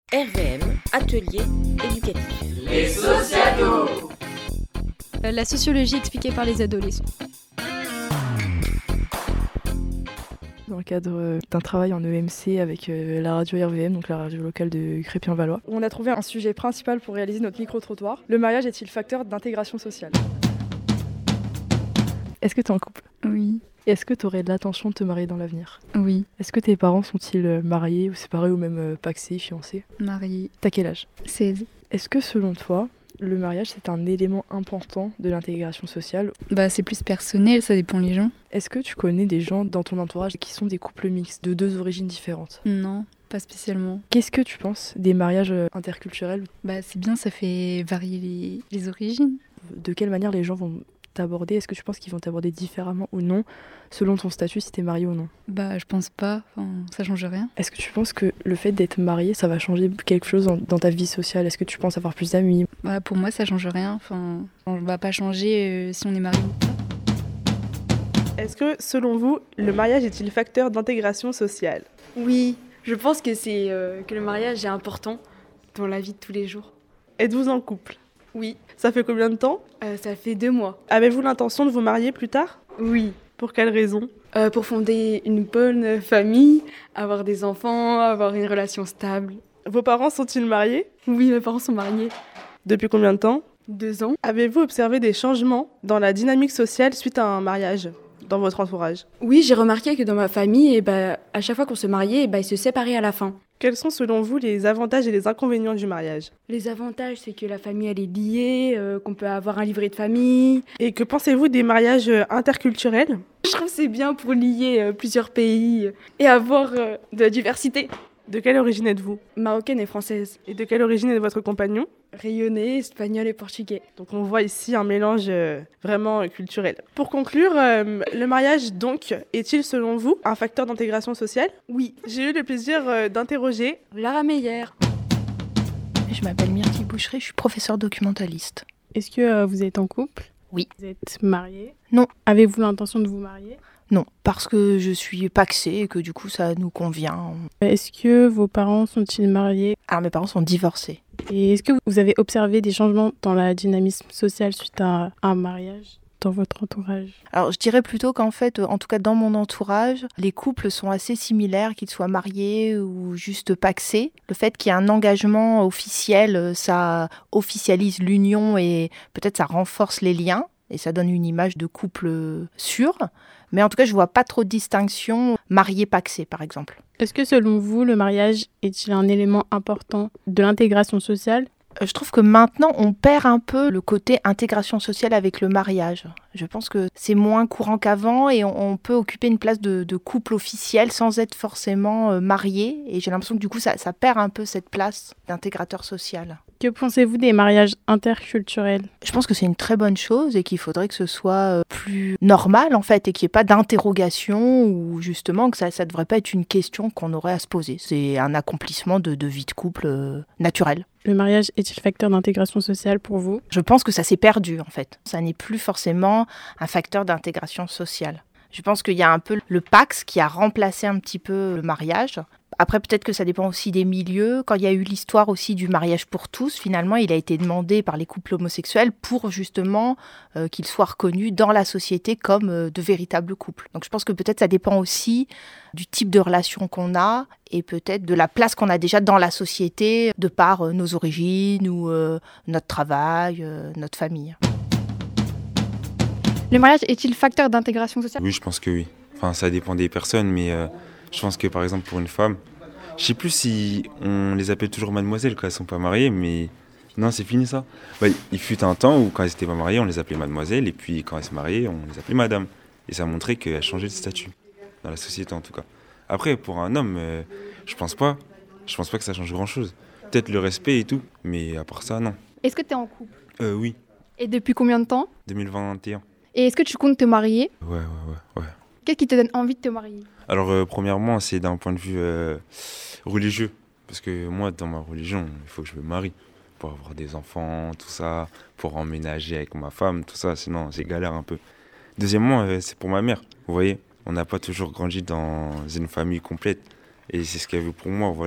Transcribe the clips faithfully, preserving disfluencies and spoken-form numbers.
R V M, atelier éducatif. Les sociados. Euh, La sociologie expliquée par les adolescents. Dans le cadre d'un travail en E M C avec euh, la radio R V M, donc la radio locale de Crépien-Valois. On a trouvé un sujet principal pour réaliser notre micro-trottoir. Le mariage est-il facteur d'intégration sociale ? Est-ce que tu es en couple ? Oui. Est-ce que tu aurais l'intention de te marier dans l'avenir ? Oui. Est-ce que tes parents sont-ils mariés ou séparés ou même euh, pacsés, fiancés ? Mariée. T'as quel âge ? seize. Est-ce que selon toi, le mariage c'est un élément important de l'intégration sociale ? Bah c'est plus personnel, ça dépend les gens. Est-ce que tu connais des gens dans ton entourage qui sont des couples mixtes de deux origines différentes ? Non, pas spécialement. Qu'est-ce que tu penses des mariages euh, interculturels ? Bah c'est bien, ça fait varier les, les origines. De quelle manière les gens vont t'aborder ? Est-ce que tu penses qu'ils vont t'aborder différemment ou non selon ton statut, si t'es marié ou non ? Bah je pense pas, enfin, ça change rien. Est-ce que tu penses que le fait d'être marié, ça va changer quelque chose dans, dans ta vie sociale ? Est-ce que tu penses avoir plus d'amis ? Bah pour moi ça change rien, enfin on va pas changer euh, si on est marié ou pas. Est-ce que, selon vous, le mariage est-il facteur d'intégration sociale ? Oui, je pense que, c'est, euh, que le mariage est important dans la vie de tous les jours. Êtes-vous en couple ? Oui, Ça fait combien de temps ? euh, ça fait deux mois. Avez-vous l'intention de vous marier plus tard ? Oui, Pour quelle raison ? euh, pour fonder une bonne famille, avoir des enfants, avoir une relation stable. Vos parents sont-ils mariés ? Oui, mes parents sont mariés. Depuis combien de temps ? Deux ans. Avez-vous observé des changements dans la dynamique sociale suite à un mariage dans votre entourage ? Oui, j'ai remarqué que dans ma famille, eh ben, à chaque fois qu'on se mariait, eh ben, ils se séparaient à la fin. Quels sont selon vous les avantages et les inconvénients du mariage ? Les avantages, c'est que la famille, elle est liée, euh, qu'on peut avoir un livret de famille. Et que pensez-vous des mariages euh, interculturels ? Je trouve que c'est bien pour lier euh, plusieurs pays et avoir euh, de la diversité. De quelle origine êtes-vous ? Marocaine et française. Et de quelle origine est votre compagnon ? Rayonnais, espagnol et portugais. Donc on voit ici un mélange euh, vraiment euh, culturel. Pour conclure, euh, le mariage donc est-il selon vous un facteur d'intégration sociale ? Oui. J'ai eu le plaisir euh, d'interroger Lara Meyer. Je m'appelle Myrtille Boucheray, je suis professeure documentaliste. Est-ce que euh, vous êtes en couple ? Oui. Vous êtes marié ? Non. Avez-vous l'intention de vous marier ? Non, parce que je suis pacsée et que du coup ça nous convient. Est-ce que vos parents sont-ils mariés ? Alors mes parents sont divorcés. Et est-ce que vous avez observé des changements dans la dynamisme sociale suite à un mariage dans votre entourage ? Alors je dirais plutôt qu'en fait, en tout cas dans mon entourage, les couples sont assez similaires, qu'ils soient mariés ou juste pacsés. Le fait qu'il y ait un engagement officiel, ça officialise l'union et peut-être ça renforce les liens. Et ça donne une image de couple sûr. Mais en tout cas, je ne vois pas trop de distinction marié-pacsé, par exemple. Est-ce que selon vous, le mariage est-il un élément important de l'intégration sociale ? Euh, Je trouve que maintenant, on perd un peu le côté intégration sociale avec le mariage. Je pense que c'est moins courant qu'avant et on, on peut occuper une place de, de couple officiel sans être forcément euh, marié. Et j'ai l'impression que du coup, ça, ça perd un peu cette place d'intégrateur social. Que pensez-vous des mariages interculturels ? Je pense que c'est une très bonne chose et qu'il faudrait que ce soit euh, plus normal en fait et qu'il n'y ait pas d'interrogation ou justement que ça ne devrait pas être une question qu'on aurait à se poser. C'est un accomplissement de, de vie de couple euh, naturel. Le mariage est-il facteur d'intégration sociale pour vous ? Je pense que ça s'est perdu en fait. Ça n'est plus forcément un facteur d'intégration sociale. Je pense qu'il y a un peu le Pacs qui a remplacé un petit peu le mariage. Après, peut-être que ça dépend aussi des milieux. Quand il y a eu l'histoire aussi du mariage pour tous, finalement, il a été demandé par les couples homosexuels pour justement euh, qu'ils soient reconnus dans la société comme euh, de véritables couples. Donc je pense que peut-être ça dépend aussi du type de relation qu'on a et peut-être de la place qu'on a déjà dans la société de par euh, nos origines ou euh, notre travail, euh, notre famille. Le mariage est-il facteur d'intégration sociale ? Oui, je pense que oui. Enfin, ça dépend des personnes, mais euh, je pense que par exemple pour une femme, je sais plus si on les appelle toujours mademoiselle quand elles sont pas mariées, mais non, c'est fini ça. Bah, il fut un temps où quand elles étaient pas mariées, on les appelait mademoiselle, et puis quand elles se mariaient, on les appelait madame. Et ça montrait qu'elles changeaient de statut, dans la société en tout cas. Après, pour un homme, euh, je pense pas. Je pense pas que ça change grand-chose. Peut-être le respect et tout, mais à part ça, non. Est-ce que tu es en couple ? Euh, oui, Et depuis combien de temps ? deux mille vingt et un. Et est-ce que tu comptes te marier ? Ouais, ouais, ouais, ouais. Qu'est-ce qui te donne envie de te marier ? Alors, euh, premièrement, c'est d'un point de vue euh, religieux. Parce que moi, dans ma religion, il faut que je me marie. Pour avoir des enfants, tout ça. Pour emménager avec ma femme, tout ça. Sinon, c'est galère un peu. Deuxièmement, euh, c'est pour ma mère. Vous voyez, on n'a pas toujours grandi dans une famille complète. Et c'est ce qu'elle veut pour moi, voilà.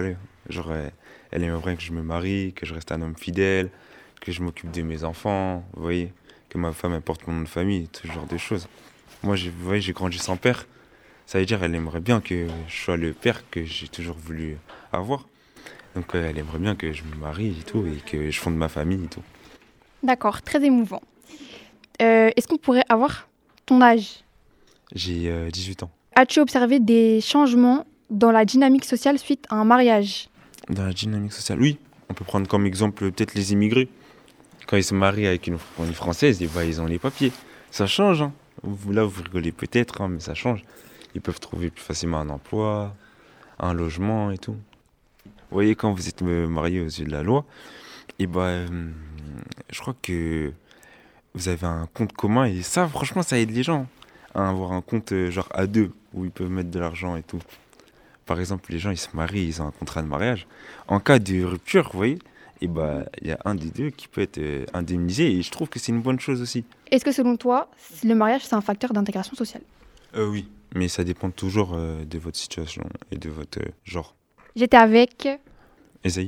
Genre, euh, elle aimerait bien que je me marie, que je reste un homme fidèle, que je m'occupe de mes enfants, vous voyez, que ma femme porte mon nom de famille, tout ce genre de choses. Moi, j'ai, vous voyez, j'ai grandi sans père. Ça veut dire qu'elle aimerait bien que je sois le père que j'ai toujours voulu avoir. Donc, euh, elle aimerait bien que je me marie et tout, et que je fonde ma famille et tout. D'accord, très émouvant. Euh, est-ce qu'on pourrait avoir ton âge ? J'ai euh, dix-huit ans. As-tu observé des changements dans la dynamique sociale suite à un mariage ? Dans la dynamique sociale, oui. On peut prendre comme exemple peut-être les immigrés. Quand ils se marient avec une, une Française, et bah, ils ont les papiers. Ça change, hein. Vous, là, vous rigolez peut-être, hein, mais ça change. Ils peuvent trouver plus facilement un emploi, un logement et tout. Vous voyez, quand vous êtes marié aux yeux de la loi, et bah, euh, je crois que vous avez un compte commun, et ça, franchement, ça aide les gens à avoir un compte euh, genre à deux, où ils peuvent mettre de l'argent et tout. Par exemple, les gens, ils se marient, ils ont un contrat de mariage. En cas de rupture, vous voyez, et bah, il y a un des deux qui peut être euh, indemnisé, et je trouve que c'est une bonne chose aussi. Est-ce que selon toi, le mariage, c'est un facteur d'intégration sociale ? Euh, oui, mais ça dépend toujours euh, de votre situation et de votre euh, genre. J'étais avec... Esaïe.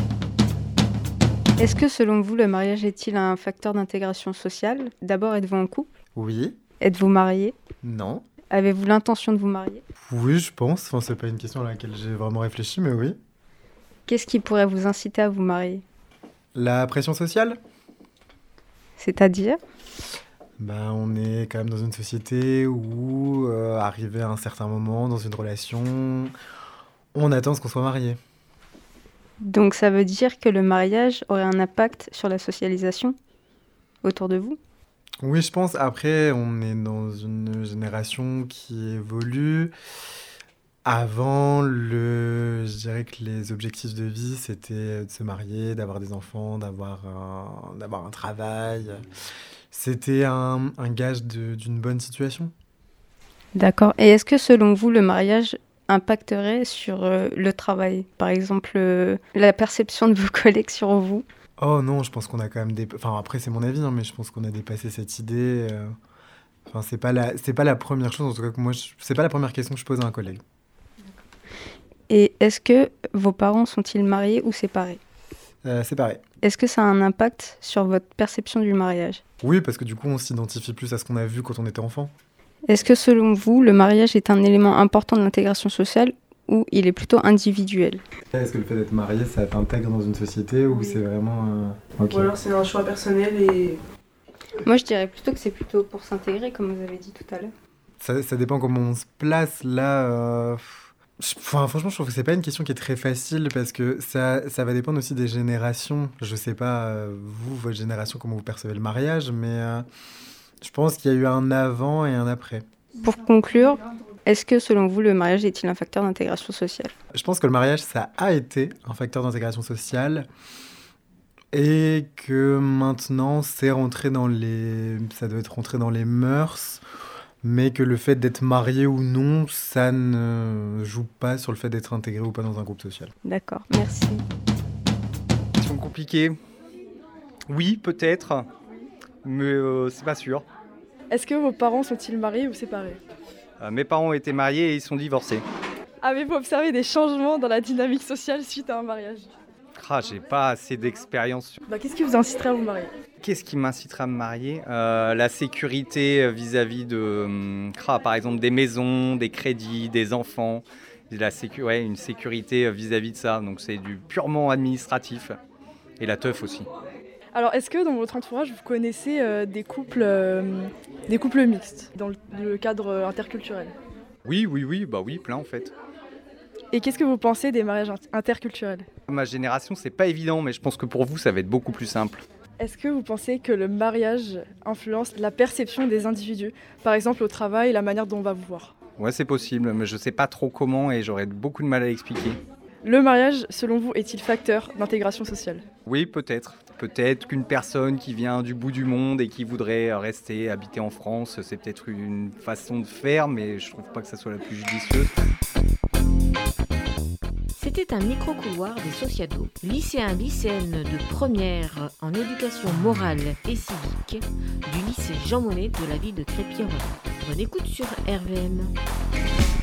Est-ce que selon vous, le mariage est-il un facteur d'intégration sociale ? D'abord, êtes-vous en couple ? Oui. Êtes-vous marié ? Non. Avez-vous l'intention de vous marier ? Oui, je pense. Enfin, c'est pas une question à laquelle j'ai vraiment réfléchi, mais oui. Qu'est-ce qui pourrait vous inciter à vous marier ? La pression sociale ? C'est-à-dire ? Ben, on est quand même dans une société où, euh, arrivé à un certain moment dans une relation, on attend ce qu'on soit marié. Donc ça veut dire que le mariage aurait un impact sur la socialisation autour de vous ? Oui, je pense. Après, on est dans une génération qui évolue. Avant, le... je dirais que les objectifs de vie, c'était de se marier, d'avoir des enfants, d'avoir un, d'avoir un travail. C'était un, un gage de, d'une bonne situation. D'accord. Et est-ce que selon vous, le mariage impacterait sur euh, le travail ? Par exemple, euh, la perception de vos collègues sur vous ? Oh non, je pense qu'on a quand même... Dé... Enfin, après, c'est mon avis, hein, mais je pense qu'on a dépassé cette idée. Euh... Enfin, c'est pas la... c'est pas la première chose, en tout cas, que moi, je... c'est pas la première question que je pose à un collègue. Et est-ce que vos parents sont-ils mariés ou séparés ? euh, Séparés. Est-ce que ça a un impact sur votre perception du mariage ? Oui, parce que du coup, on s'identifie plus à ce qu'on a vu quand on était enfant. Est-ce que selon vous, le mariage est un élément important de l'intégration sociale ou il est plutôt individuel ? Est-ce que le fait d'être marié, ça t'intègre dans une société ou Oui. c'est vraiment... Euh... Okay. Ou alors c'est un choix personnel et... Moi, je dirais plutôt que c'est plutôt pour s'intégrer, comme vous avez dit tout à l'heure. Ça, ça dépend comment on se place, là... Euh... Enfin, franchement, je trouve que c'est pas une question qui est très facile parce que ça, ça va dépendre aussi des générations. Je sais pas, euh, vous, votre génération, comment vous percevez le mariage, mais euh, je pense qu'il y a eu un avant et un après. Pour conclure, est-ce que selon vous, le mariage est-il un facteur d'intégration sociale ? Je pense que le mariage, ça a été un facteur d'intégration sociale et que maintenant, c'est rentré dans les... ça doit être rentré dans les mœurs. Mais que le fait d'être marié ou non, ça ne joue pas sur le fait d'être intégré ou pas dans un groupe social. D'accord, merci. Question compliquée. Oui, peut-être, mais euh, c'est pas sûr. Est-ce que vos parents sont-ils mariés ou séparés ? Euh, mes parents ont été mariés et ils sont divorcés. Avez-vous observé des changements dans la dynamique sociale suite à un mariage ? Ah, j'ai pas assez d'expérience. Bah, qu'est-ce qui vous inciterait à vous marier ? Qu'est-ce qui m'inciterait à me marier ? euh, La sécurité vis-à-vis de, ah, par exemple, des maisons, des crédits, des enfants. La sécu... ouais, une sécurité vis-à-vis de ça. Donc c'est du purement administratif. Et la teuf aussi. Alors, est-ce que dans votre entourage, vous connaissez euh, des, couples, euh, des couples mixtes dans le, le cadre euh, interculturel ? Oui, oui, oui, bah oui, plein en fait. Et qu'est-ce que vous pensez des mariages interculturels ? Ma génération, c'est pas évident, mais je pense que pour vous, ça va être beaucoup plus simple. Est-ce que vous pensez que le mariage influence la perception des individus ? Par exemple, au travail, la manière dont on va vous voir ? Ouais, c'est possible, mais je sais pas trop comment et j'aurais beaucoup de mal à l'expliquer. Le mariage, selon vous, est-il facteur d'intégration sociale ? Oui, peut-être. Peut-être qu'une personne qui vient du bout du monde et qui voudrait rester, habiter en France, c'est peut-être une façon de faire, mais je trouve pas que ça soit la plus judicieuse. C'était un micro-couloir des Sociados, lycéens lycéennes de première en éducation morale et civique du lycée Jean Monnet de la ville de Crépy-en-Valois. Bonne écoute sur R V M.